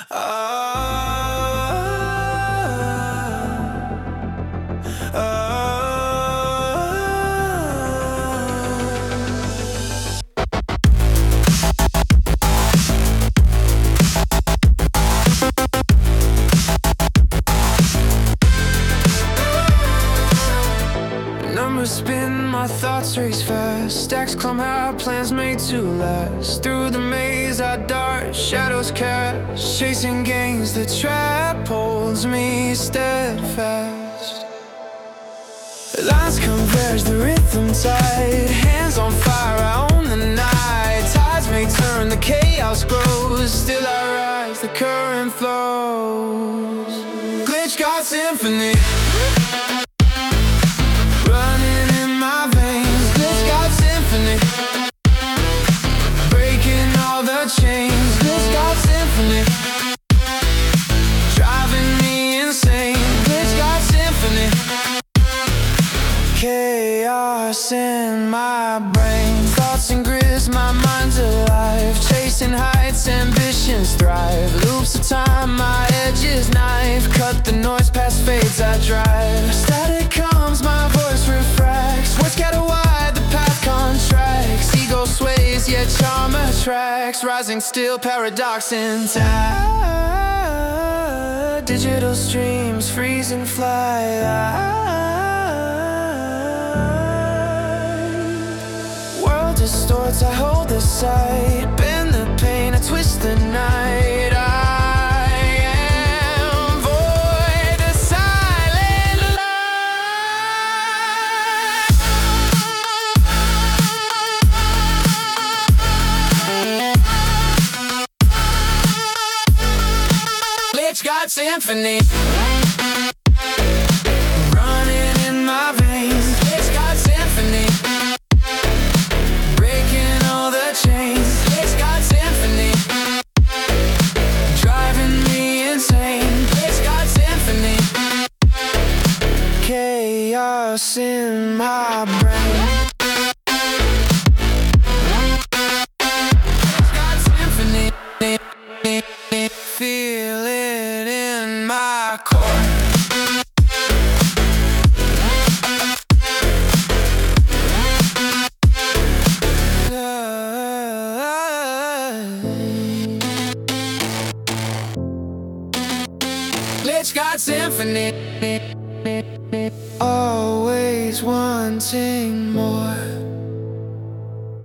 Numbers spin, my thoughts race fast. Stacks climb high, plans made to last. Through the maze I dart, shadows cast. Chasing gains, the trap holds me steadfast. Lines converge, the rhythm tight. Hands on fire, I own the night. Tides may turn, the chaos grows. Still I rise, the current flows. Glitch God Symphony. Chaos in my brain, thoughts and grids, my mind's alive. Chasing heights, ambitions thrive. Loops of time, my edges knife. Cut the noise past fades I drive. Static comes, my voice refracts. Words scatter wide, the path contracts. Ego sways, yet charm attracts. Rising still, paradox intact. Digital streams freeze and fly. Distorts, I hold the sight. Bend the pain, I twist the night. I am void, a silent light. Glitch God Symphony. Running in my veins. Glitch God Symphony. Chaos in my brain. God Symphony. Feel it in my core. Glitch God Symphony. Always wanting more.